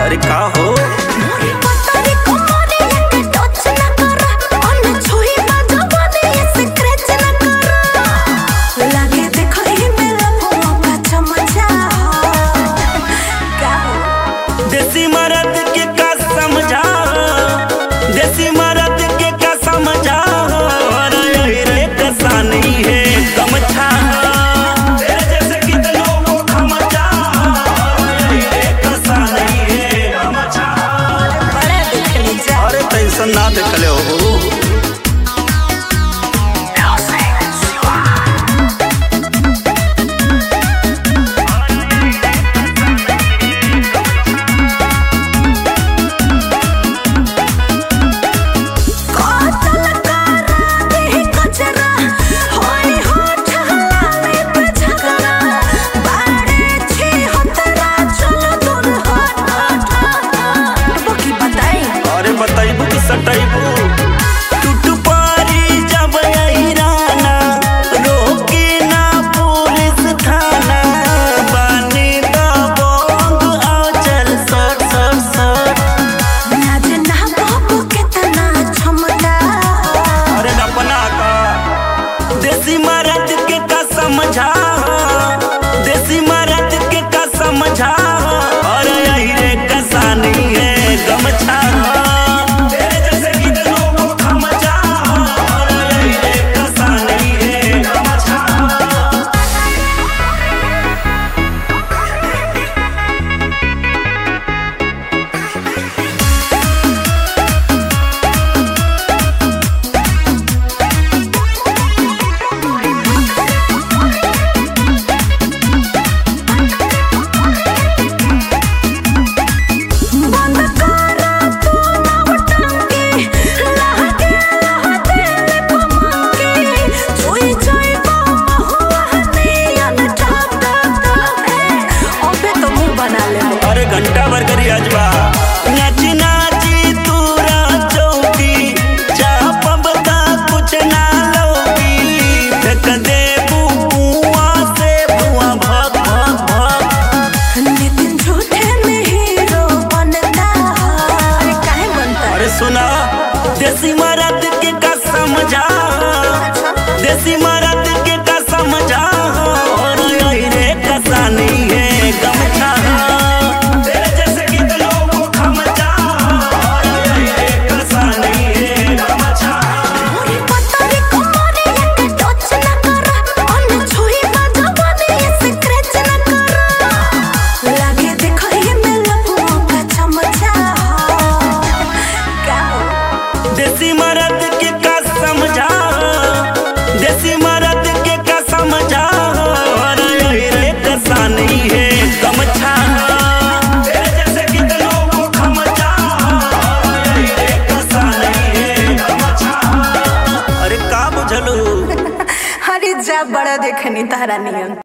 अरे का हो देसी मर्द के का समझा, देसी मर्द के का समझा, रे कसा नहीं है गमछा तेरे जैसे कितनों को खमचा, रे कसा नहीं है गमछा। अरे टेंशन ना देखले हो सटाइबू टूट पारी जब राना रोके ना पुलिस थाना बानी दा बोंग आओ चल सट सट सट नाच ना बाबू कितना छमका। अरे अपना का देसी मर्द के का समझा, देसी मर्द के का समझा, अरे यही रे कसा नहीं है गमछा घंटा भर करी अजबा नाची नाची तूरा चौकी चाह पबता कुछ ना लौकी फेंक दे बुआ से बुआ भग भग भग नितिन झूठे में हीरो बनता। अरे काहे बनता? अरे सुना देसी मर्द के का समझा, देसी मर्द के का समझा, और यही रे कसा नहीं है गमछा देसी मर्द के का समझा, देसी मर्द के का समझा, यही रे कसा नहीं है गमछा तेरे जैसे कितनों को खमचा, यही रे कसा नहीं है गमछा। अरे का बुझलू अरे जा बड़ा देखनी तारा नियन।